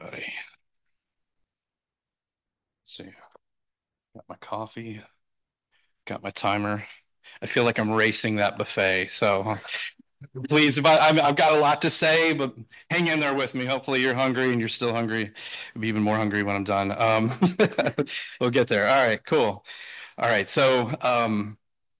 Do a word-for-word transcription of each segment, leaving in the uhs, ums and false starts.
Everybody. See, got my coffee, got my timer. I feel like I'm racing that buffet. So please, if I, I'm, I've got a lot to say, but hang in there with me. Hopefully you're hungry and you're still hungry. I'll be even more hungry when I'm done. Um, we'll get there. All right, cool. All right, so um,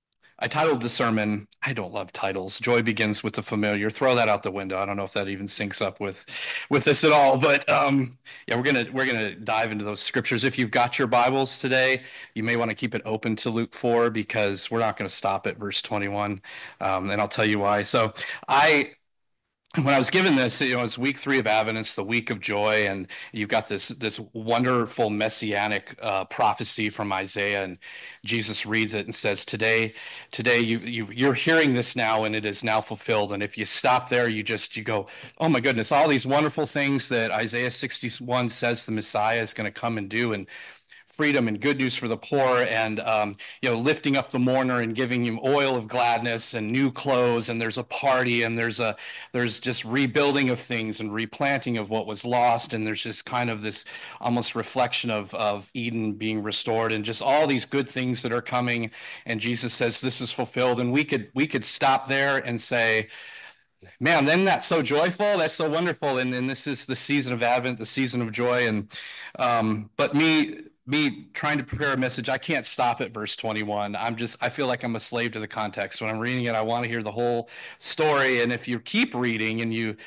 I titled the sermon, I don't love titles. Joy begins with the familiar. Throw that out the window. I don't know if that even syncs up with with this at all, but um yeah, we're going to we're going to dive into those scriptures. If you've got your Bibles today, you may want to keep it open to Luke four because we're not going to stop at verse twenty-one. Um, and I'll tell you why. So, I when I was given this, you know, it's week three of Advent, it's the week of joy, and you've got this this wonderful messianic uh, prophecy from Isaiah, and Jesus reads it and says, "Today, today you, you you're hearing this now, and it is now fulfilled." And if you stop there, you just you go, "Oh my goodness!" All these wonderful things that Isaiah sixty-one says the Messiah is going to come and do, and freedom and good news for the poor, and um, you know, lifting up the mourner and giving him oil of gladness and new clothes, and there's a party, and there's a there's just rebuilding of things and replanting of what was lost, and there's just kind of this almost reflection of of Eden being restored, and just all these good things that are coming. And Jesus says this is fulfilled, and we could we could stop there and say, man, then that's so joyful, that's so wonderful, and, and this is the season of Advent, the season of joy. And um, but me me trying to prepare a message, I can't stop at verse twenty-one. I'm just I feel like I'm a slave to the context. When I'm reading it, I want to hear the whole story. And if you keep reading and you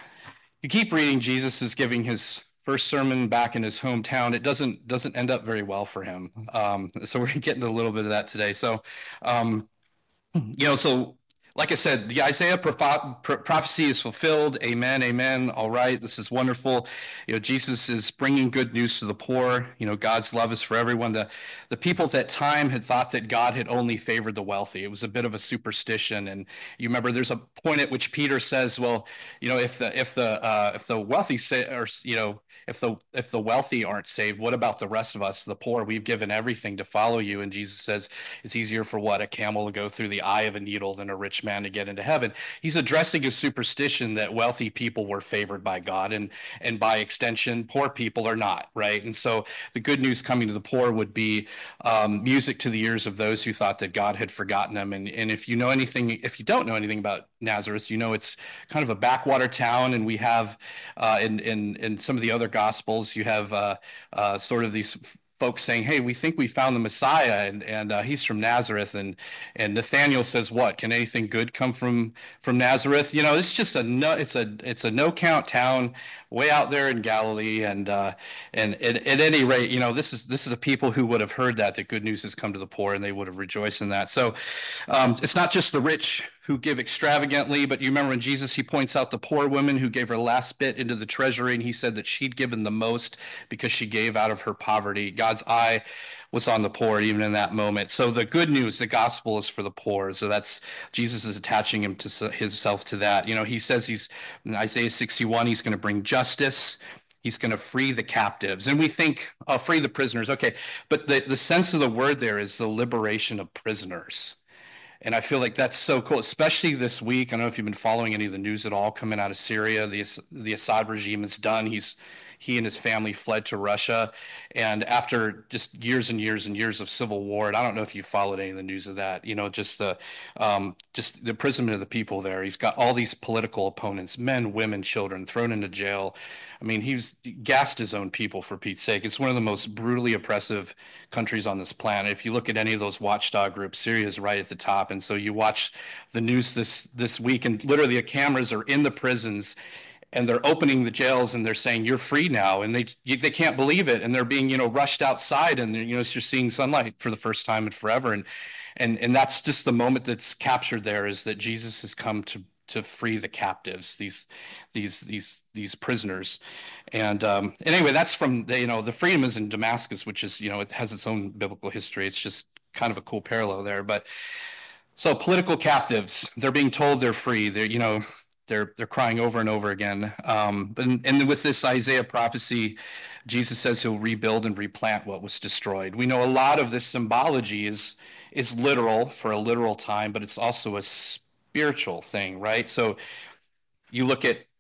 you keep reading, Jesus is giving his first sermon back in his hometown. It doesn't doesn't end up very well for him. Um, so we're getting a little bit of that today. So um, you know, so like I said, the Isaiah proph- prophecy is fulfilled. Amen, amen. All right, this is wonderful. You know, Jesus is bringing good news to the poor. You know, God's love is for everyone. The the people at that time had thought that God had only favored the wealthy. It was a bit of a superstition. And you remember, there's a point at which Peter says, "Well, you know, if the if the uh, if the wealthy say, or you know, if the if the wealthy aren't saved, what about the rest of us, the poor? We've given everything to follow you." And Jesus says, it's easier for what, a camel to go through the eye of a needle than a rich man to get into heaven. He's addressing a superstition that wealthy people were favored by God, and and by extension, poor people are not, right? And so the good news coming to the poor would be um, music to the ears of those who thought that God had forgotten them. And and if you know anything, if you don't know anything about Nazareth, you know it's kind of a backwater town, and we have uh, in in in some of the other gospels, you have uh, uh, sort of these folks saying, "Hey, we think we found the Messiah, and and uh, he's from Nazareth." And and Nathaniel says, "What? Can anything good come from from Nazareth?" You know, it's just a no, it's a it's a no count town way out there in Galilee. And uh, and at, at any rate, you know, this is this is a people who would have heard that that good news has come to the poor, and they would have rejoiced in that. So um, it's not just the rich who give extravagantly, but you remember when Jesus, he points out the poor woman who gave her last bit into the treasury, and he said that she'd given the most because she gave out of her poverty. God's eye was on the poor even in that moment. So the good news, the gospel, is for the poor. So that's, Jesus is attaching him to himself to that. You know, he says he's in Isaiah sixty-one, he's going to bring justice. He's going to free the captives. And we think, oh, free the prisoners. Okay. But the, the sense of the word there is the liberation of prisoners. And I feel like that's so cool, especially this week. I don't know if you've been following any of the news at all coming out of Syria. The the Assad regime is done. He's he and his family fled to Russia, and after just years and years and years of civil war. And I don't know if you followed any of the news of that. You know, just the um, just the imprisonment of the people there. He's got all these political opponents, men, women, children, thrown into jail. I mean, he's gassed his own people, for Pete's sake. It's one of the most brutally oppressive countries on this planet. If you look at any of those watchdog groups, Syria is right at the top. And so you watch the news this this week, and literally the cameras are in the prisons, and they're opening the jails, and they're saying you're free now, and they they can't believe it, and they're being, you know, rushed outside, and you know, you're seeing sunlight for the first time in forever. And and and that's just the moment that's captured there, is that Jesus has come to to free the captives, these these these these prisoners. And um, and anyway, that's from the, you know, the freedom is in Damascus, which is, you know, it has its own biblical history. It's just kind of a cool parallel there. But so political captives, they're being told they're free. They're, you know, they're they're crying over and over again. Um, but and with this Isaiah prophecy, Jesus says he'll rebuild and replant what was destroyed. We know a lot of this symbology is is literal for a literal time, but it's also a spiritual thing, right? So you look at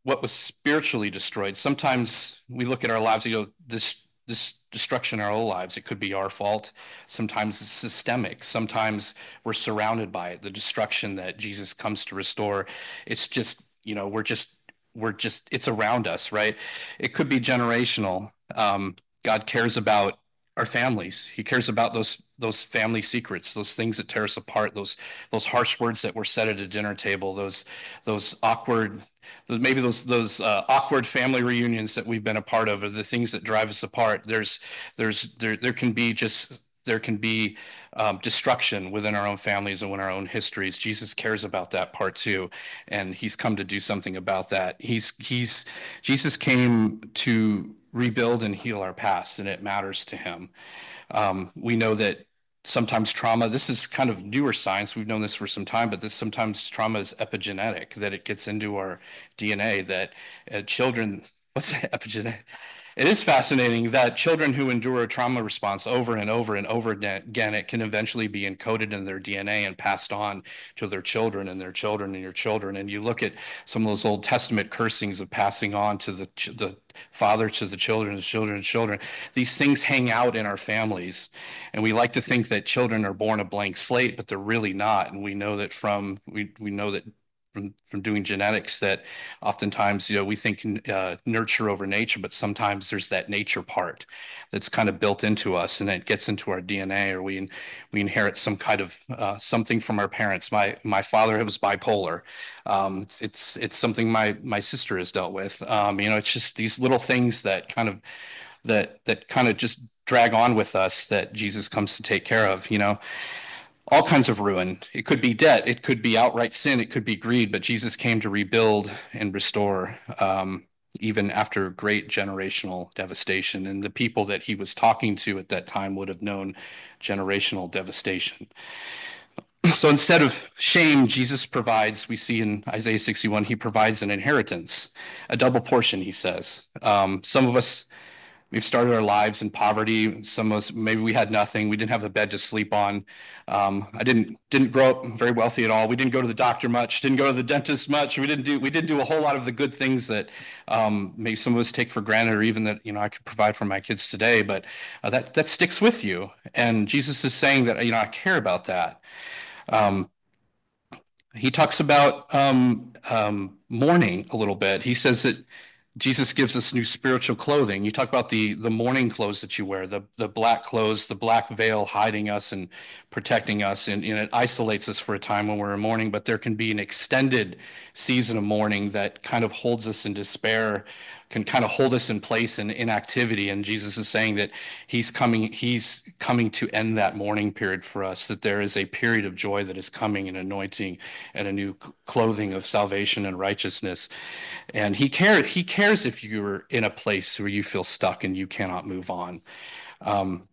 what was spiritually destroyed. Sometimes we look at our lives and go, this this destruction in our own lives, it could be our fault. Sometimes it's systemic. Sometimes we're surrounded by it. The destruction that Jesus comes to restore, it's just, you know, we're just we're just it's around us, right? It could be generational. Um, God cares about our families. He cares about those those family secrets, those things that tear us apart, those those harsh words that were said at a dinner table, those those awkward maybe those those uh, awkward family reunions that we've been a part of are the things that drive us apart. There's there's there there can be just there can be um, destruction within our own families and within our own histories. Jesus cares about that part too, and he's come to do something about that. He's he's Jesus came to rebuild and heal our past, and it matters to him. Um, we know that sometimes trauma, this is kind of newer science, we've known this for some time, but this sometimes trauma is epigenetic, that it gets into our D N A, that uh, children, what's epigenetic? It is fascinating that children who endure a trauma response over and over and over again, it can eventually be encoded in their D N A and passed on to their children and their children and your children. And you look at some of those Old Testament cursings of passing on to the, the father to the children, the children, children. These things hang out in our families. And we like to think that children are born a blank slate, but they're really not. And we know that from, we, we know that from, from doing genetics that oftentimes, you know, we think uh, nurture over nature, but sometimes there's that nature part that's kind of built into us, and it gets into our D N A, or we we inherit some kind of uh, something from our parents. My my father was bipolar. Um, it's, it's it's something my my sister has dealt with. Um, you know, it's just these little things that kind of that that kind of just drag on with us that Jesus comes to take care of. You know, all kinds of ruin. It could be debt, it could be outright sin, it could be greed, but Jesus came to rebuild and restore, um, even after great generational devastation. And the people that he was talking to at that time would have known generational devastation. So instead of shame, Jesus provides, we see in Isaiah sixty-one, he provides an inheritance, a double portion, he says. Um, some of us, we've started our lives in poverty. Some of us, maybe we had nothing. We didn't have a bed to sleep on. Um, I didn't didn't grow up very wealthy at all. We didn't go to the doctor much. Didn't go to the dentist much. We didn't do we didn't do a whole lot of the good things that um, maybe some of us take for granted, or even that you know I could provide for my kids today. But uh, that that sticks with you. And Jesus is saying that you know I care about that. Um, he talks about um, um, mourning a little bit. He says that Jesus gives us new spiritual clothing. You talk about the the mourning clothes that you wear, the the black clothes, the black veil hiding us and protecting us, and, and it isolates us for a time when we're in mourning. But there can be an extended season of mourning that kind of holds us in despair, can kind of hold us in place in inactivity. And Jesus is saying that he's coming, he's coming to end that mourning period for us, that there is a period of joy that is coming, an anointing and a new clothing of salvation and righteousness. And he cares, he cares if you're in a place where you feel stuck and you cannot move on. Um,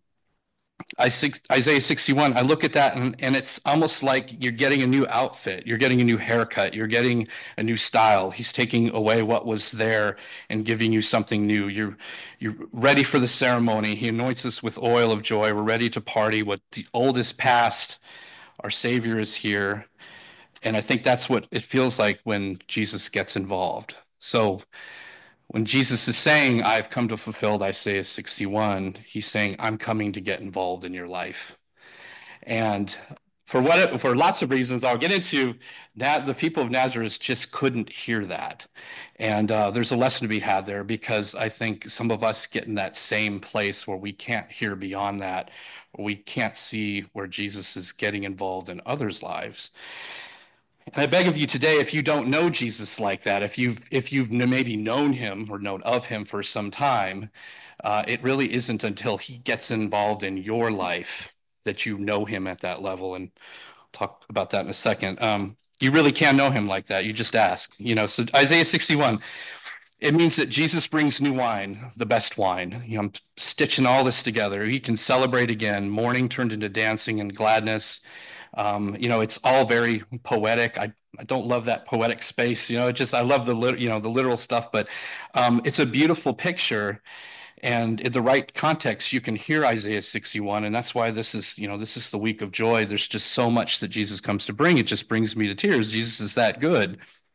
Isaiah sixty-one, I look at that and, and it's almost like you're getting a new outfit. You're getting a new haircut. You're getting a new style. He's taking away what was there and giving you something new. You're, you're ready for the ceremony. He anoints us with oil of joy. We're ready to party. What the old is past, our Savior is here. And I think that's what it feels like when Jesus gets involved. So when Jesus is saying, I've come to fulfill Isaiah sixty-one, he's saying, I'm coming to get involved in your life. And for what for lots of reasons I'll get into, that the people of Nazareth just couldn't hear that. And uh, there's a lesson to be had there, because I think some of us get in that same place where we can't hear beyond that, or we can't see where Jesus is getting involved in others' lives. And I beg of you today, if you don't know Jesus like that, if you've if you've maybe known him or known of him for some time, uh, it really isn't until he gets involved in your life that you know him at that level. And I'll talk about that in a second. Um, you really can't know him like that. You just ask, you know. So Isaiah sixty-one, it means that Jesus brings new wine, the best wine. You know, I'm stitching all this together. He can celebrate again. Mourning turned into dancing and gladness. Um, you know, it's all very poetic. I, I don't love that poetic space. You know, it just I love the lit, you know the literal stuff, but um, it's a beautiful picture. And in the right context, you can hear Isaiah sixty-one, and that's why this is you know this is the week of joy. There's just so much that Jesus comes to bring. It just brings me to tears. Jesus is that good.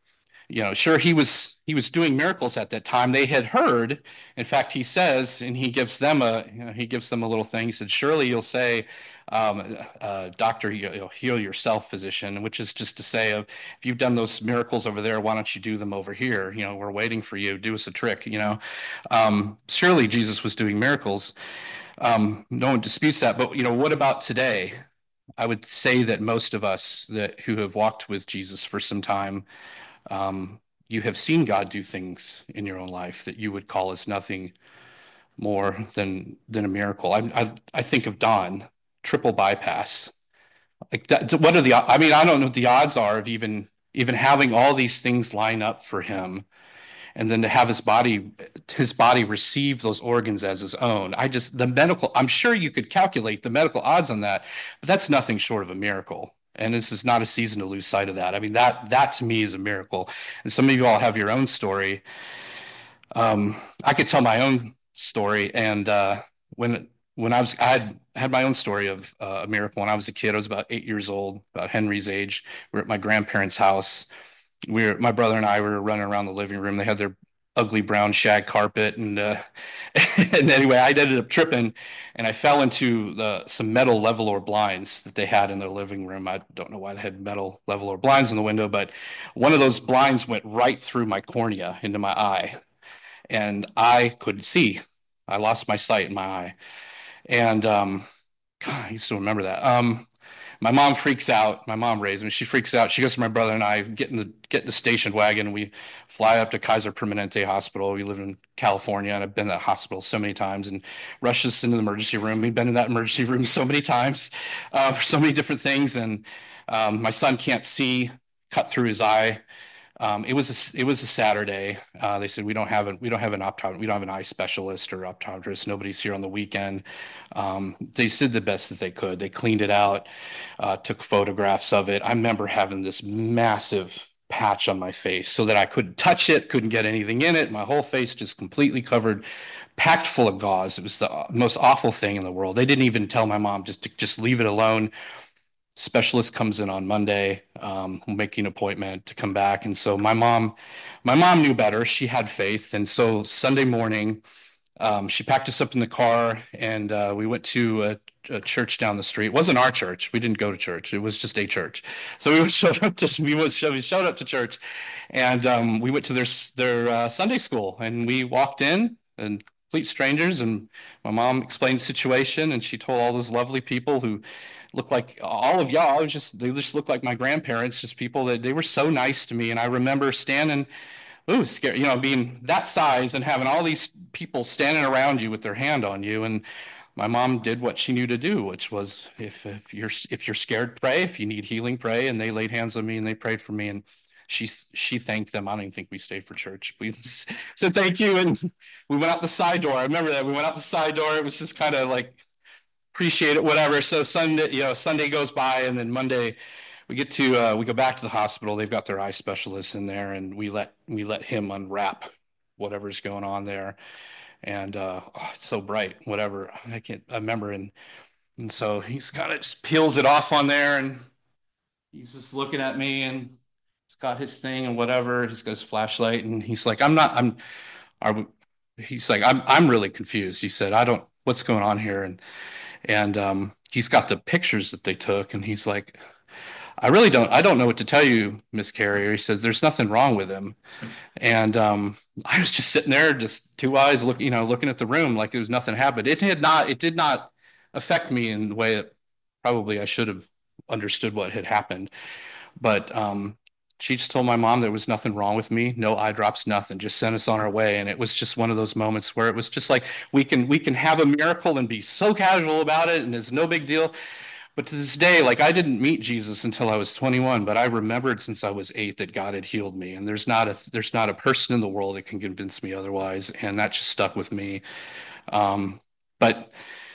you know, sure, he was he was doing miracles at that time. They had heard. In fact, he says, and he gives them a you know, he gives them a little thing. He said, "Surely you'll say, um, uh, Doctor, you know, heal yourself, physician," which is just to say, of if you've done those miracles over there, why don't you do them over here? You know, we're waiting for you. Do us a trick. You know, um, surely Jesus was doing miracles. Um, no one disputes that. But you know, what about today? I would say that most of us that who have walked with Jesus for some time, um, you have seen God do things in your own life that you would call as nothing more than than a miracle. I I, I think of Don, triple bypass. Like that, what are the? I mean, I don't know what the odds are of even even having all these things line up for him, and then to have his body his body receive those organs as his own. I just the medical. I'm sure you could calculate the medical odds on that, but that's nothing short of a miracle. And this is not a season to lose sight of that. I mean, that that to me is a miracle. And some of you all have your own story. Um, I could tell my own story, and uh, when when I was I had had my own story of uh, a miracle when I was a kid. I was about eight years old, about Henry's age. We were at my grandparents' house. We were my brother and I were running around the living room. They had their ugly brown shag carpet, and uh, and anyway, I ended up tripping, and I fell into the some metal level blinds that they had in their living room. I don't know why they had metal level blinds in the window, but one of those blinds went right through my cornea into my eye, and I couldn't see. I lost my sight in my eye, and um, God, I used to remember that. Um, my mom freaks out. My mom raised me. She freaks out. She goes to my brother and I, get in the get in the station wagon, and we fly up to Kaiser Permanente Hospital. We live in California, and I've been to that hospital so many times. And rushes us into the emergency room. We've been in that emergency room so many times uh, for so many different things. And um, my son can't see, cut through his eye. Um, it was a, it was a Saturday. Uh, they said we don't have an we don't have an optometrist, we don't have an eye specialist or optometrist. Nobody's here on the weekend. Um, they did the best that they could. They cleaned it out, uh, took photographs of it. I remember having this massive patch on my face so that I couldn't touch it, couldn't get anything in it. My whole face just completely covered, packed full of gauze. It was the most awful thing in the world. They didn't even tell my mom just to just leave it alone. Specialist comes in on Monday, um, making an appointment to come back. And so my mom, my mom knew better. She had faith. And so Sunday morning, um, she packed us up in the car, and uh, we went to a, a church down the street. It wasn't our church. We didn't go to church. It was just a church. So we showed up to we was we showed up to church, and um, we went to their their uh, Sunday school, and we walked in, and complete strangers. And my mom explained the situation, and she told all those lovely people who look like all of y'all just they just look like my grandparents, just people that they were so nice to me. And I remember standing, ooh, scared, you know, being that size and having all these people standing around you with their hand on you. And my mom did what she knew to do, which was if if you're if you're scared, pray. If you need healing, pray. And they laid hands on me and they prayed for me. And she she thanked them. I don't even think we stayed for church. We said thank you, and we went out the side door. I remember that we went out the side door. It was just kind of like appreciate it, whatever. So Sunday, you know, Sunday goes by, and then Monday we get to uh, we go back to the hospital. They've got their eye specialist in there, and we let we let him unwrap whatever's going on there. And uh, oh, it's so bright, whatever. I can't I remember, and and so he's kind of just peels it off on there, and he's just looking at me, and he's got his thing and whatever. He's got his flashlight, and he's like, "I'm not. I'm. Are we, he's like, I'm. I'm really confused." He said, "I don't. What's going on here?" And and um, he's got the pictures that they took, and he's like, I really don't, I don't know what to tell you, Miss Carrier. He says, there's nothing wrong with him. And um, I was just sitting there, just two eyes, look, you know, looking at the room like it was nothing happened. It had not, it did not affect me in the way that probably I should have understood what had happened. But um, she just told my mom there was nothing wrong with me, no eye drops, nothing. Just sent us on our way, and it was just one of those moments where it was just like we can we can have a miracle and be so casual about it, and it's no big deal. But to this day, like I didn't meet Jesus until I was twenty-one, but I remembered since I was eight that God had healed me, and there's not a there's not a person in the world that can convince me otherwise, and that just stuck with me. Um, but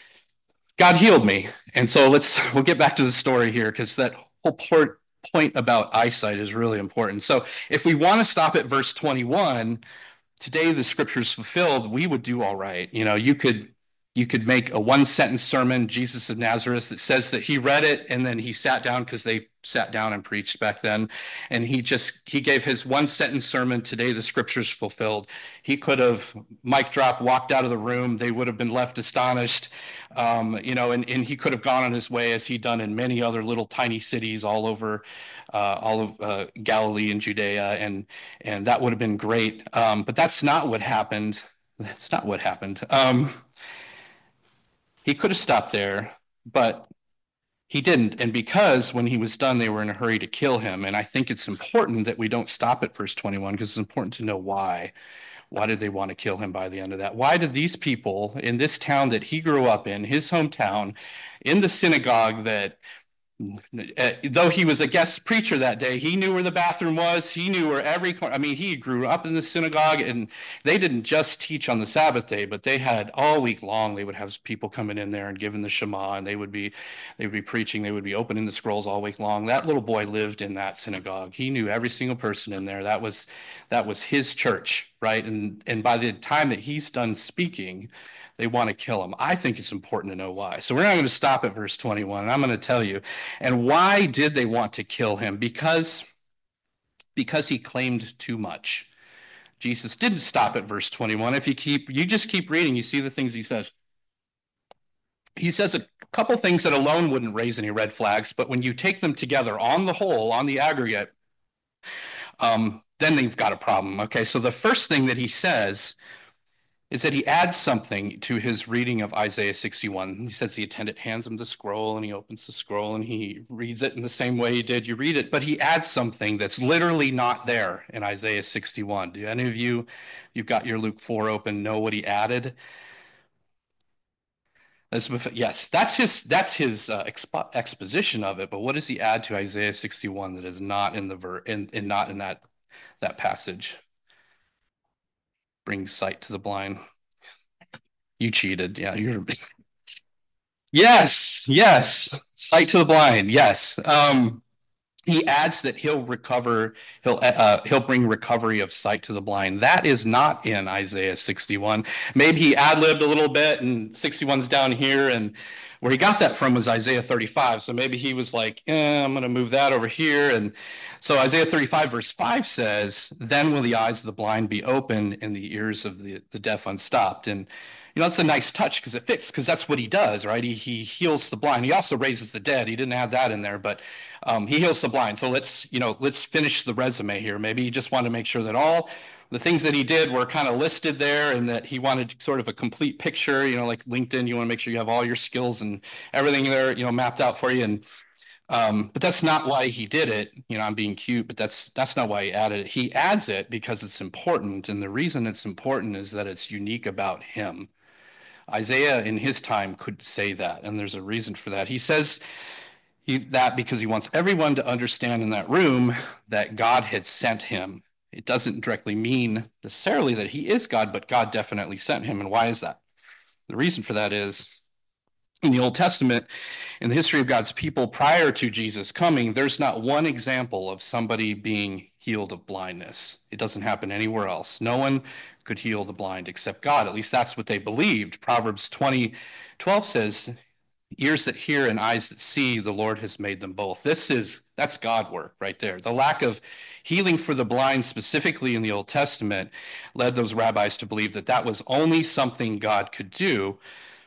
God healed me, and so let's we'll get back to the story here because that whole part point about eyesight is really important. So if we want to stop at verse twenty-one, today the scripture is fulfilled, we would do all right. You know, you could You could make a one sentence sermon, Jesus of Nazareth, that says that he read it and then he sat down because they sat down and preached back then. And he just, he gave his one sentence sermon, today the scriptures fulfilled. He could have mic drop, walked out of the room. They would have been left astonished. Um, you know, and, and he could have gone on his way as he'd done in many other little tiny cities all over, uh, all of uh, Galilee and Judea. And, and that would have been great. Um, but that's not what happened. That's not what happened. Um, he could have stopped there, but he didn't. And because when he was done, they were in a hurry to kill him. And I think it's important that we don't stop at verse twenty-one because it's important to know why. Why did they want to kill him by the end of that? Why did these people in this town that he grew up in, his hometown, in the synagogue that uh, though he was a guest preacher that day, he knew where the bathroom was. He knew where every corner. I mean, he grew up in the synagogue, and they didn't just teach on the Sabbath day, but they had all week long. They would have people coming in there and giving the Shema, and they would be, they would be preaching. They would be opening the scrolls all week long. That little boy lived in that synagogue. He knew every single person in there. That was, that was his church, right? And and by the time that he's done speaking, they want to kill him. I think it's important to know why. So we're not going to stop at verse twenty-one, and I'm going to tell you. And why did they want to kill him? Because, because he claimed too much. Jesus didn't stop at verse twenty-one. If you keep, you just keep reading, you see the things he says. He says a couple things that alone wouldn't raise any red flags, but when you take them together on the whole, on the aggregate, um, then they've got a problem. Okay, so the first thing that he says is that he adds something to his reading of Isaiah sixty-one. He says the attendant hands him the scroll and he opens the scroll and he reads it in the same way he did you read it, but he adds something that's literally not there in Isaiah sixty-one. Do any of you, you've got your Luke four open, know what he added? Yes, that's his that's his uh, expo exposition of it, but what does he add to Isaiah sixty-one that is not in the ver in, in not in that that passage? Bring sight to the blind. You cheated. Yeah, you're Yes, yes. Sight to the blind. Yes. Um, he adds that he'll recover, he'll uh, he'll bring recovery of sight to the blind. That is not in Isaiah sixty-one. Maybe he ad-libbed a little bit, and sixty-one's down here, and where he got that from was Isaiah thirty-five. So maybe he was like, eh, I'm going to move that over here. And so Isaiah thirty-five, verse five says, "Then will the eyes of the blind be open and the ears of the, the deaf unstopped." And you know, it's a nice touch because it fits, because that's what he does, right? He, he heals the blind. He also raises the dead. He didn't add that in there, but um, he heals the blind. So let's, you know, let's finish the resume here. Maybe he just wanted to make sure that all the things that he did were kind of listed there, and that he wanted sort of a complete picture, you know, like LinkedIn, you want to make sure you have all your skills and everything there, you know, mapped out for you. And um, but that's not why he did it. You know, I'm being cute, but that's that's not why he added it. He adds it because it's important, and the reason it's important is that it's unique about him. Isaiah in his time could say that, and there's a reason for that. He says he's that because he wants everyone to understand in that room that God had sent him. It doesn't directly mean necessarily that he is God, but God definitely sent him. And why is that? The reason for that is in the Old Testament, in the history of God's people prior to Jesus coming, there's not one example of somebody being healed of blindness. It doesn't happen anywhere else. No one could heal the blind except God. At least that's what they believed. Proverbs twenty twelve says, ears that hear and eyes that see, the Lord has made them both. This is, that's God work right there. The lack of healing for the blind, specifically in the Old Testament, led those rabbis to believe that that was only something God could do.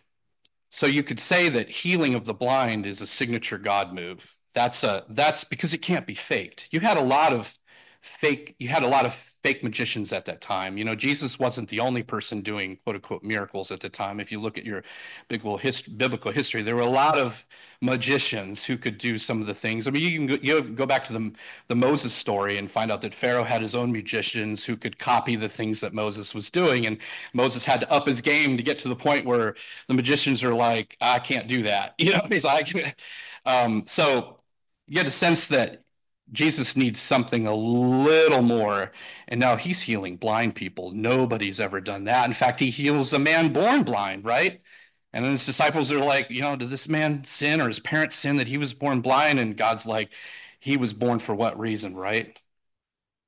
So you could say that healing of the blind is a signature God move. That's a that's because it can't be faked. You had a lot of fake you had a lot of fake magicians at that time. You know, Jesus wasn't the only person doing quote unquote miracles at the time. If you look at your biblical history, biblical history, there were a lot of magicians who could do some of the things. I mean, you can go, you go back to the the Moses story and find out that Pharaoh had his own magicians who could copy the things that Moses was doing, and Moses had to up his game to get to the point where the magicians are like, I can't do that. You know, he's like, um, so you get a sense that Jesus needs something a little more. And now he's healing blind people. Nobody's ever done that. In fact, he heals a man born blind, right? And then his disciples are like, you know, did this man sin or his parents sin that he was born blind? And God's like, he was born for what reason, right?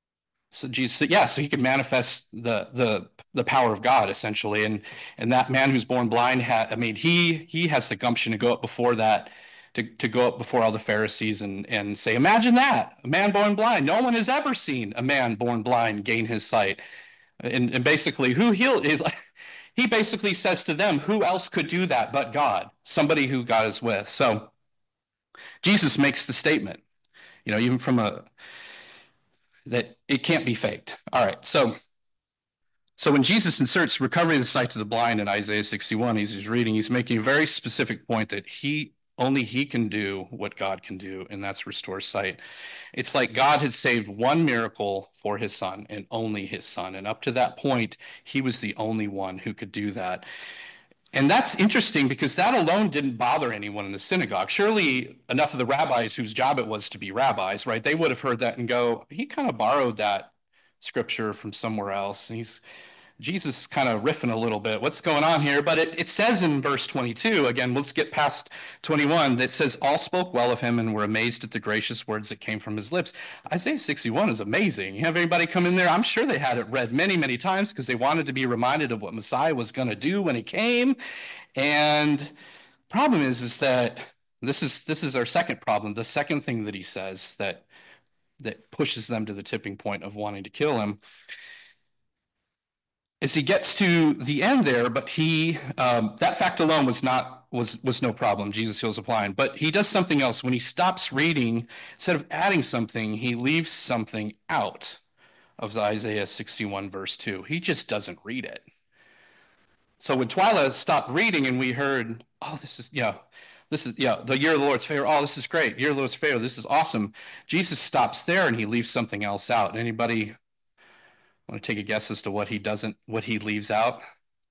So Jesus, yeah, so he could manifest the the the power of God essentially, and and that man who's born blind had, I mean, he he has the gumption to go up before that, to to go up before all the Pharisees and and say, imagine that, a man born blind. No one has ever seen a man born blind gain his sight, and and basically, who healed is. He basically says to them, who else could do that but God? Somebody who God is with. So Jesus makes the statement, you know, even from a that it can't be faked. All right, so so when Jesus inserts recovery of the sight to the blind in Isaiah sixty-one, he's, he's reading, he's making a very specific point that he only he can do what God can do, and that's restore sight. It's like God had saved one miracle for his son and only his son. And up to that point, he was the only one who could do that. And that's interesting because that alone didn't bother anyone in the synagogue. Surely enough of the rabbis whose job it was to be rabbis, right? They would have heard that and go, he kind of borrowed that scripture from somewhere else. And he's Jesus kind of riffing a little bit. What's going on here? But it, it says in verse twenty-two, again, let's get past twenty-one, that says, all spoke well of him and were amazed at the gracious words that came from his lips. Isaiah sixty-one is amazing. You have anybody come in there? I'm sure they had it read many, many times because they wanted to be reminded of what Messiah was going to do when he came. And problem is, is that this is this is our second problem. The second thing that he says that that pushes them to the tipping point of wanting to kill him is he gets to the end there, but he um, that fact alone was not was was no problem. Jesus heals a blind, but he does something else. When he stops reading, instead of adding something, he leaves something out of Isaiah sixty-one verse two. He just doesn't read it. So when Twyla stopped reading and we heard, oh, this is yeah, this is yeah, the year of the Lord's favor. Oh, this is great. Year of the Lord's favor. This is awesome. Jesus stops there and he leaves something else out. Anybody want to take a guess as to what he doesn't, what he leaves out?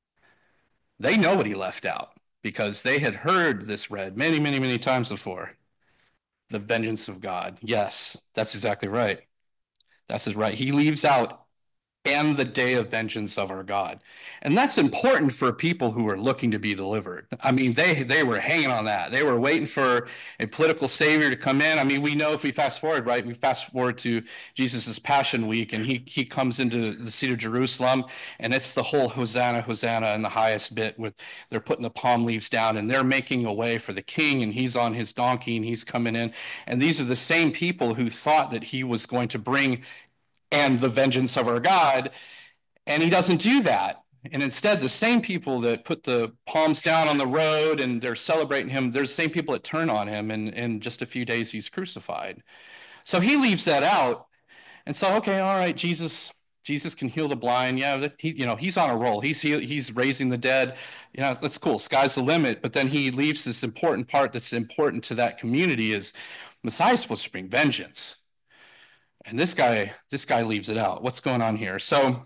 They know what he left out because they had heard this read many, many, many times before. The vengeance of God. Yes, that's exactly right. That's right. He leaves out and the day of vengeance of our God. And that's important for people who are looking to be delivered. I mean, they they were hanging on that. They were waiting for a political savior to come in. I mean, we know if we fast forward, right? We fast forward to Jesus's Passion Week, and he he comes into the city of Jerusalem, and it's the whole Hosanna, Hosanna in the highest bit with they're putting the palm leaves down and they're making a way for the king, and he's on his donkey and he's coming in. And these are the same people who thought that he was going to bring and the vengeance of our God. And he doesn't do that. And instead, the same people that put the palms down on the road and they're celebrating him, there's the same people that turn on him. And in just a few days, he's crucified. So he leaves that out. And so, okay, all right, Jesus, Jesus can heal the blind. Yeah, he, you know, he's on a roll. He's he's raising the dead. You know, that's cool. Sky's the limit. But then he leaves this important part that's important to that community is Messiah's supposed to bring vengeance. And this guy, this guy leaves it out. What's going on here? So,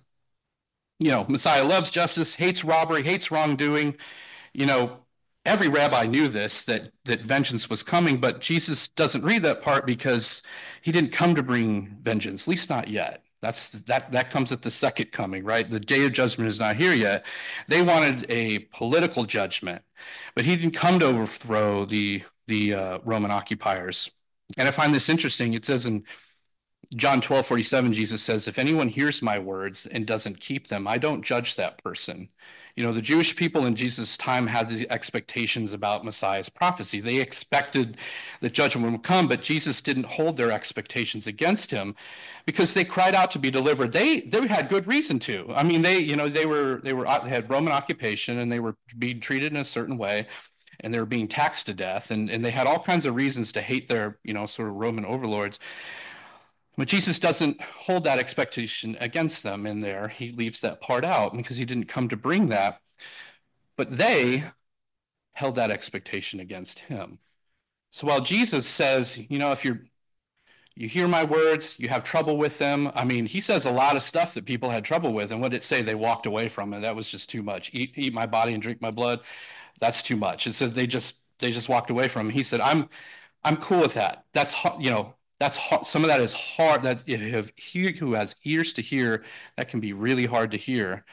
you know, Messiah loves justice, hates robbery, hates wrongdoing. You know, every rabbi knew this, that that vengeance was coming, but Jesus doesn't read that part because he didn't come to bring vengeance, at least not yet. That's that that comes at the second coming, right? The day of judgment is not here yet. They wanted a political judgment, but he didn't come to overthrow the the uh, Roman occupiers. And I find this interesting. It says in John twelve forty-seven, Jesus says, if anyone hears my words and doesn't keep them, I don't judge that person. You know, the Jewish people in Jesus' time had the expectations about Messiah's prophecy. They expected that judgment would come, but Jesus didn't hold their expectations against him because they cried out to be delivered. They they had good reason to. I mean, they, you know, they were they were they had Roman occupation and they were being treated in a certain way and they were being taxed to death, and, and they had all kinds of reasons to hate their, you know, sort of Roman overlords. But Jesus doesn't hold that expectation against them in there. He leaves that part out because he didn't come to bring that. But they held that expectation against him. So while Jesus says, you know, if you're you hear my words, you have trouble with them. I mean, he says a lot of stuff that people had trouble with. And what did it say? They walked away from it. That was just too much. Eat, eat my body and drink my blood. That's too much. It said they just they just walked away from him. He said, I'm I'm cool with that. That's, you know, that's hard. Some of that is hard. That if you have hear, who has ears to hear, that can be really hard to hear.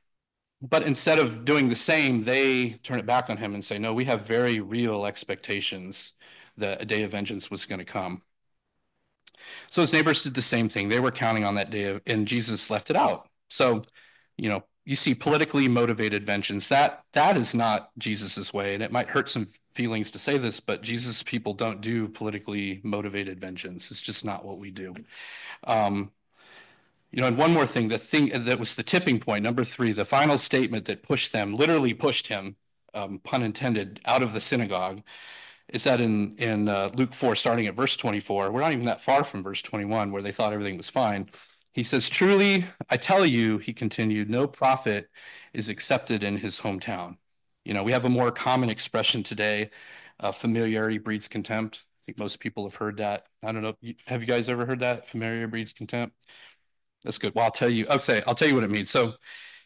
But instead of doing the same, they turn it back on him and say, no, we have very real expectations that a day of vengeance was going to come. So his neighbors did the same thing. They were counting on that day, of, and Jesus left it out. So, you know, you see politically motivated vengeance. That that is not Jesus's way, and it might hurt some feelings to say this, but Jesus people don't do politically motivated vengeance. It's just not what we do. Um, you know, and one more thing, the thing that was the tipping point, number three, the final statement that pushed them, literally pushed him, um, pun intended, out of the synagogue, is that in in uh, Luke four, starting at verse twenty-four. We're not even that far from verse twenty-one, where they thought everything was fine. He says, "Truly, I tell you," he continued, "no prophet is accepted in his hometown." You know, we have a more common expression today, uh, familiarity breeds contempt. I think most people have heard that. I don't know. Have you guys ever heard that? Familiarity breeds contempt. That's good. Well, I'll tell you. Okay, I'll tell you what it means. So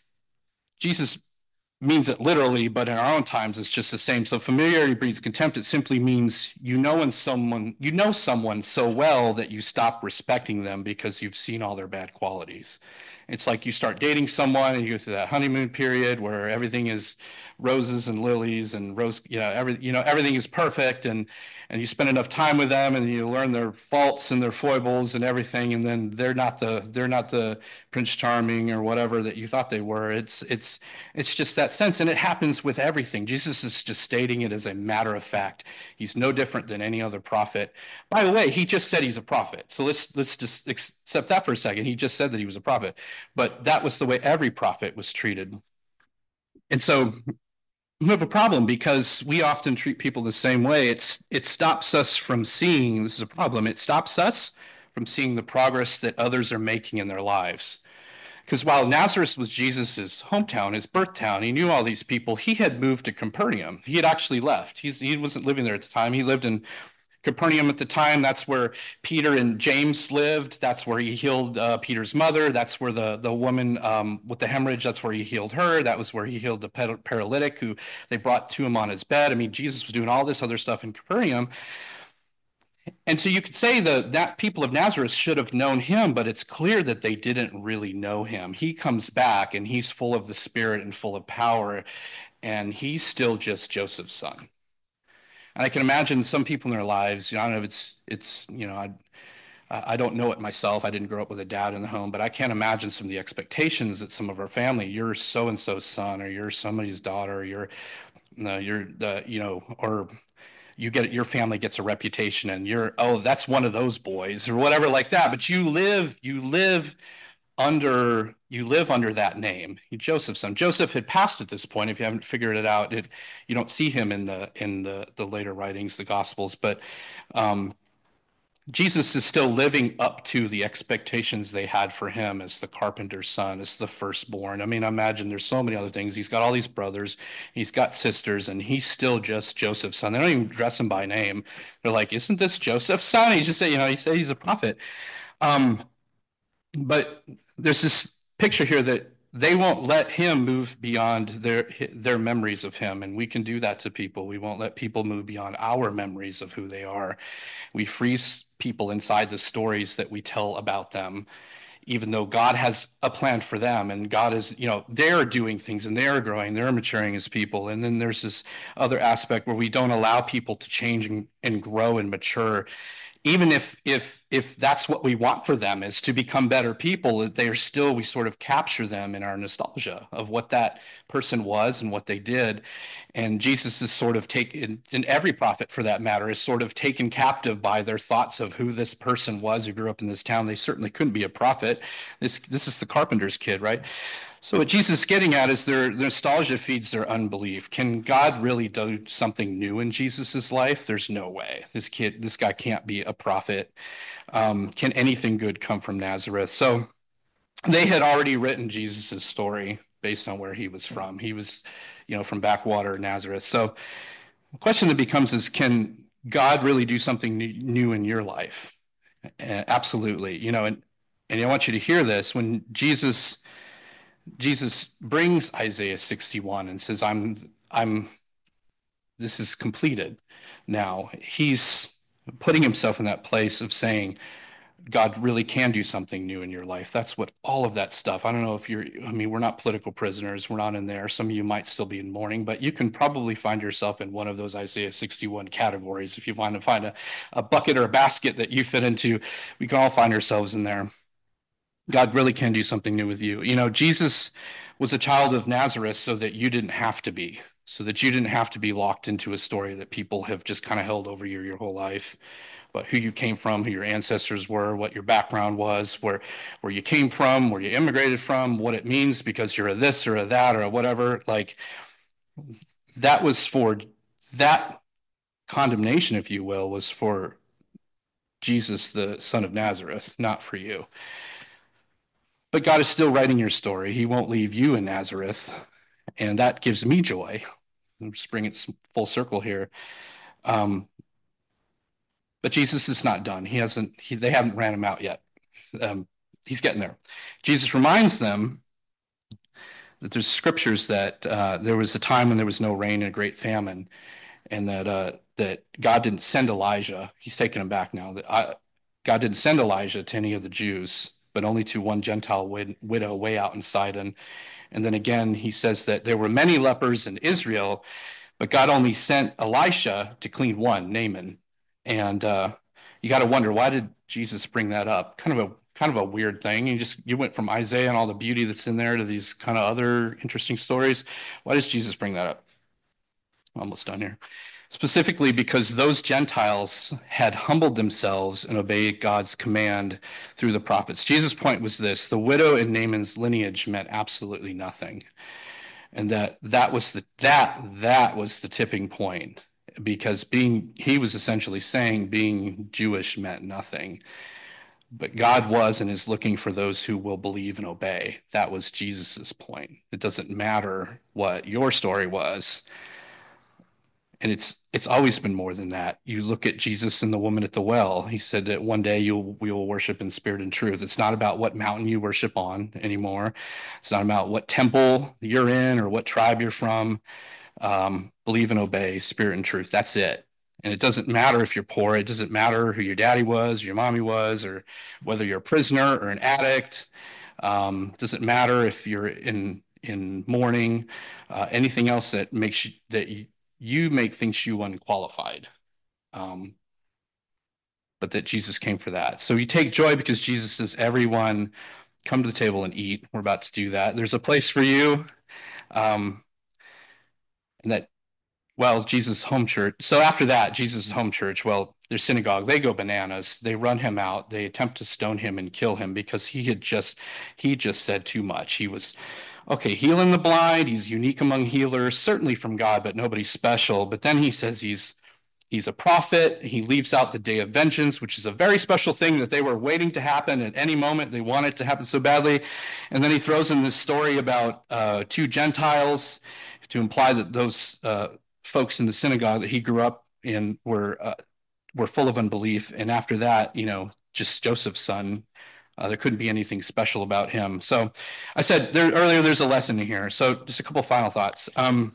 Jesus means it literally, but in our own times, it's just the same. So familiarity breeds contempt. It simply means you know when someone you know someone so well that you stop respecting them because you've seen all their bad qualities. It's like you start dating someone and you go through that honeymoon period where everything is roses and lilies and rose, you know, every, you know, everything is perfect, and and you spend enough time with them and you learn their faults and their foibles and everything, and then they're not the they're not the Prince Charming or whatever that you thought they were. It's it's it's just that sense, and it happens with everything. Jesus is just stating it as a matter of fact. He's no different than any other prophet. By the way, he just said he's a prophet. So let's let's just accept that for a second. He just said that he was a prophet, but that was the way every prophet was treated. And so we have a problem because we often treat people the same way. It's it stops us from seeing, this is a problem, it stops us from seeing the progress that others are making in their lives. Because while Nazareth was Jesus's hometown, his birth town, he knew all these people. He had moved to Capernaum. He had actually left. He's, he wasn't living there at the time. He lived in Capernaum at the time. That's where Peter and James lived. That's where he healed uh, Peter's mother. That's where the, the woman um, with the hemorrhage, that's where he healed her. That was where he healed the paralytic who they brought to him on his bed. I mean, Jesus was doing all this other stuff in Capernaum. And so you could say that that people of Nazareth should have known him, but it's clear that they didn't really know him. He comes back and he's full of the Spirit and full of power, and he's still just Joseph's son. And I can imagine some people in their lives, you know, I don't know if it's, it's you know, I, I don't know it myself. I didn't grow up with a dad in the home, but I can't imagine some of the expectations that some of our family, you're so-and-so's son, or you're somebody's daughter, or you're, uh, you're, uh, you know, or you get your family gets a reputation and you're, oh, that's one of those boys or whatever like that. But you live, you live under, you live under that name. Joseph's son. Joseph had passed at this point. If you haven't figured it out, it, you don't see him in the, in the, the later writings, the gospels, but, um, Jesus is still living up to the expectations they had for him as the carpenter's son, as the firstborn. I mean, I imagine there's so many other things. He's got all these brothers, he's got sisters, and he's still just Joseph's son. They don't even dress him by name. They're like, "Isn't this Joseph's son?" He just say, you know, he said he's a prophet. Um, but there's this picture here that they won't let him move beyond their their memories of him, and we can do that to people. We won't let people move beyond our memories of who they are. We freeze people inside the stories that we tell about them, even though God has a plan for them, and God is, you know, they're doing things and they're growing, they're maturing as people. And then there's this other aspect where we don't allow people to change and, and grow and mature, even if if if that's what we want for them, is to become better people. They are still, we sort of capture them in our nostalgia of what that person was and what they did. And Jesus is sort of taken, and every prophet for that matter is sort of taken captive by their thoughts of who this person was who grew up in this town. They certainly couldn't be a prophet. This this is the carpenter's kid, right? So what Jesus is getting at is their, their nostalgia feeds their unbelief. Can God really do something new in Jesus's life? There's no way. This kid, this guy can't be a prophet. Um, can anything good come from Nazareth? So they had already written Jesus's story based on where he was from. He was, you know, from backwater Nazareth. So the question that becomes is, can God really do something new in your life? Uh, absolutely. You know, and, and I want you to hear this. When Jesus Jesus brings Isaiah sixty-one and says, I'm, I'm, this is completed now. He's putting himself in that place of saying, God really can do something new in your life. That's what all of that stuff. I don't know if you're, I mean, we're not political prisoners. We're not in there. Some of you might still be in mourning, but you can probably find yourself in one of those Isaiah sixty-one categories. If you find to find a, a bucket or a basket that you fit into, we can all find ourselves in there. God really can do something new with you. You know, Jesus was a child of Nazareth so that you didn't have to be, so that you didn't have to be locked into a story that people have just kind of held over you your whole life. But who you came from, who your ancestors were, what your background was, where where you came from, where you immigrated from, what it means because you're a this or a that or a whatever. Like that was for that condemnation, if you will, was for Jesus, the son of Nazareth, not for you. But God is still writing your story. He won't leave you in Nazareth. And that gives me joy. I'm just bringing it full circle here. Um, but Jesus is not done. He hasn't, he, they haven't ran him out yet. Um, he's getting there. Jesus reminds them that there's scriptures that uh, there was a time when there was no rain and a great famine, and that uh, that God didn't send Elijah. He's taken him back now. That I, God didn't send Elijah to any of the Jews, but only to one Gentile wid- widow way out in Sidon. And then again, he says that there were many lepers in Israel, but God only sent Elisha to clean one, Naaman. And uh, you got to wonder, why did Jesus bring that up? Kind of a kind of a weird thing. You just you went from Isaiah and all the beauty that's in there to these kind of other interesting stories. Why does Jesus bring that up? Almost done here. Specifically because those Gentiles had humbled themselves and obeyed God's command through the prophets. Jesus' point was this: the widow in Naaman's lineage meant absolutely nothing, and that that was the that that was the tipping point, because being he was essentially saying being Jewish meant nothing, but God was and is looking for those who will believe and obey. That was Jesus's point. It doesn't matter what your story was. And it's it's always been more than that. You look at Jesus and the woman at the well. He said that one day you'll we will worship in spirit and truth. It's not about what mountain you worship on anymore. It's not about what temple you're in or what tribe you're from. Um, believe and obey, spirit and truth. That's it. And it doesn't matter if you're poor. It doesn't matter who your daddy was, or your mommy was, or whether you're a prisoner or an addict. Um, it doesn't matter if you're in in mourning. Uh, anything else that makes you that you, you make things you unqualified. Um, but that Jesus came for that. So you take joy because Jesus says, everyone come to the table and eat. We're about to do that. There's a place for you. Um, and that, well, Jesus' home church. So after that, Jesus' home church, well, their synagogue, they go bananas. They run him out. They attempt to stone him and kill him because he had just, he just said too much. He was, okay, healing the blind. He's unique among healers, certainly from God, but nobody special. But then he says he's He's a prophet. He leaves out the day of vengeance, which is a very special thing that they were waiting to happen at any moment. They want it to happen so badly. And then he throws in this story about uh, two Gentiles to imply that those uh, folks in the synagogue that he grew up in were uh, were full of unbelief. And after that, you know, just Joseph's son. Uh, there couldn't be anything special about him. So I said there earlier, there's a lesson in here. So just a couple final thoughts. Um,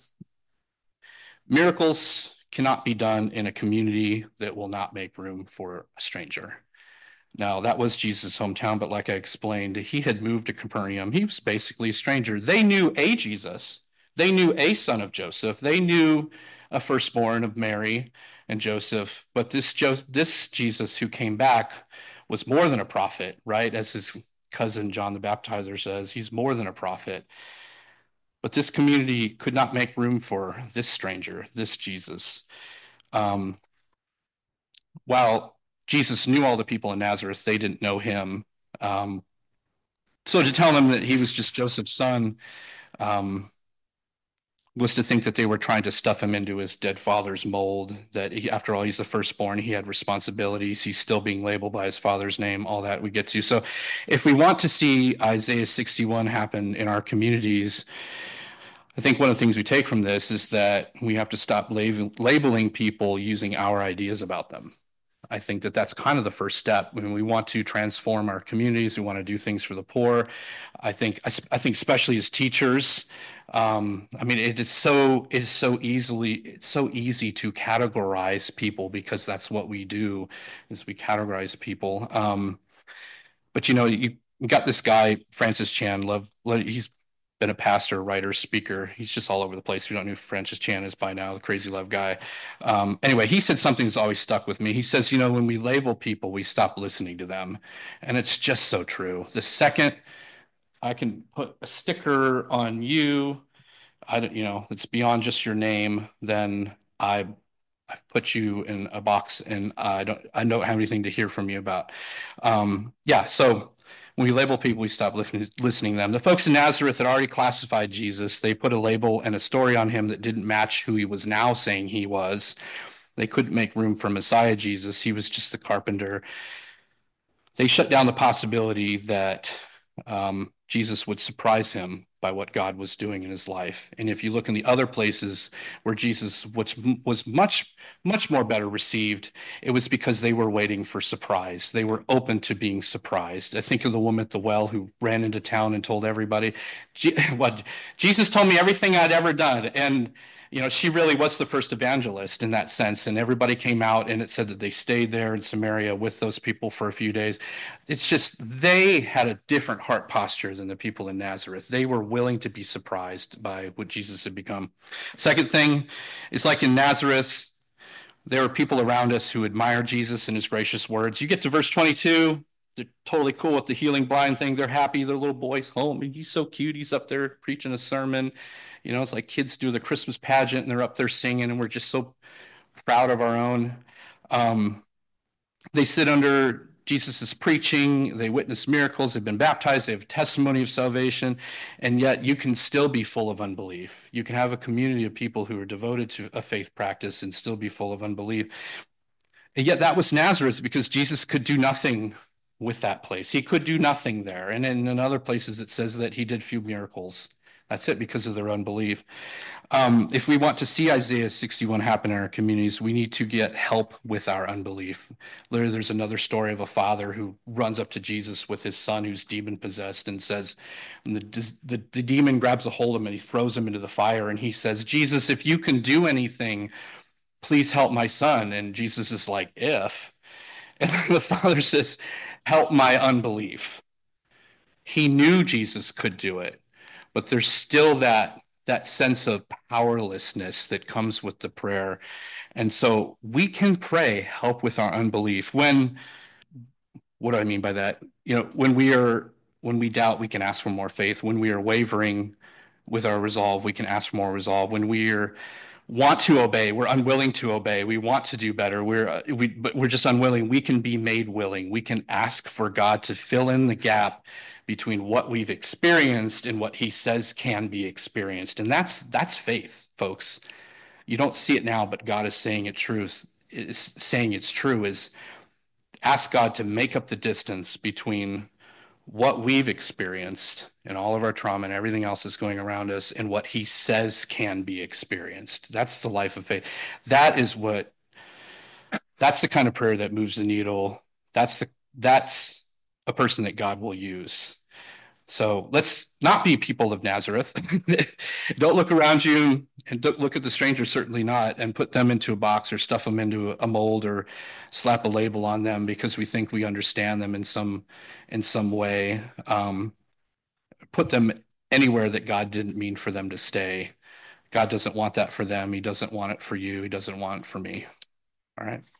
miracles cannot be done in a community that will not make room for a stranger. Now, that was Jesus' hometown, but like I explained, he had moved to Capernaum. He was basically a stranger. They knew a Jesus. They knew a son of Joseph. They knew a firstborn of Mary and Joseph. But this, jo- this Jesus who came back was more than a prophet, right? As his cousin John the Baptizer says, he's more than a prophet. But this community could not make room for this stranger, this Jesus. Um, while Jesus knew all the people in Nazareth, they didn't know him. Um, so to tell them that he was just Joseph's son um, was to think that they were trying to stuff him into his dead father's mold, that he, after all, he's the firstborn, he had responsibilities, he's still being labeled by his father's name, all that we get to. So if we want to see Isaiah sixty-one happen in our communities, I think one of the things we take from this is that we have to stop lab- labeling people using our ideas about them. I think that that's kind of the first step when we want to transform our communities. We want to do things for the poor. I think, I, I think, especially as teachers, um, I mean, it is so it is so easily it's so easy to categorize people because that's what we do, is we categorize people. Um, But you know, you got this guy, Francis Chan, love, he's been a pastor, writer, speaker. He's just all over the place. If you don't know who Francis Chan is by now, the crazy love guy. Um, anyway, he said something that's always stuck with me. He says, you know, when we label people, we stop listening to them. And it's just so true. The second I can put a sticker on you, I don't, you know, that's beyond just your name, then I I've put you in a box and I don't I don't have anything to hear from you about. Um, yeah, so when we label people, we stop listening, listening to them. The folks in Nazareth had already classified Jesus. They put a label and a story on him that didn't match who he was now saying he was. They couldn't make room for Messiah Jesus. He was just a carpenter. They shut down the possibility that um, Jesus would surprise him by what God was doing in his life. And if you look in the other places where Jesus was, was much, much more better received, it was because they were waiting for surprise. They were open to being surprised. I think of the woman at the well who ran into town and told everybody, what, Jesus told me everything I'd ever done. And you know, she really was the first evangelist in that sense. And everybody came out and it said that they stayed there in Samaria with those people for a few days. It's just they had a different heart posture than the people in Nazareth. They were willing to be surprised by what Jesus had become. Second thing is like in Nazareth, there are people around us who admire Jesus and his gracious words. You get to verse twenty-two, they're totally cool with the healing blind thing. They're happy. Their little boy's home. And he's so cute. He's up there preaching a sermon. You know, it's like kids do the Christmas pageant and they're up there singing and we're just so proud of our own. Um, they sit under Jesus's preaching. They witness miracles. They've been baptized. They have a testimony of salvation. And yet you can still be full of unbelief. You can have a community of people who are devoted to a faith practice and still be full of unbelief. And yet that was Nazareth because Jesus could do nothing with that place. He could do nothing there. And in, in other places, it says that he did few miracles. That's it, because of their unbelief. Um, if we want to see Isaiah sixty-one happen in our communities, we need to get help with our unbelief. Literally, there's another story of a father who runs up to Jesus with his son who's demon possessed and says, and the, the, the demon grabs a hold of him and he throws him into the fire. And he says, Jesus, if you can do anything, please help my son. And Jesus is like, if. And the father says, help my unbelief. He knew Jesus could do it, but there's still that that sense of powerlessness that comes with the prayer. And so we can pray, help with our unbelief. When, what do I mean by that? You know, when we are, when we doubt, we can ask for more faith. When we are wavering with our resolve, we can ask for more resolve. When we are want to obey, we're unwilling to obey, we want to do better, we're uh, we but we're just unwilling, we can be made willing. We can ask for God to fill in the gap between what we've experienced and what he says can be experienced. And that's that's faith, folks. You don't see it now, but God is saying it truth is saying it's true is ask God to make up the distance between what we've experienced and all of our trauma and everything else that's going around us and what he says can be experienced. That's the life of faith. That is what, that's the kind of prayer that moves the needle. That's the, that's a person that God will use. So let's not be people of Nazareth. Don't look around you and don't look at the stranger, certainly not, and put them into a box or stuff them into a mold or slap a label on them because we think we understand them in some in some way. Um, put them anywhere that God didn't mean for them to stay. God doesn't want that for them. He doesn't want it for you. He doesn't want it for me. All right.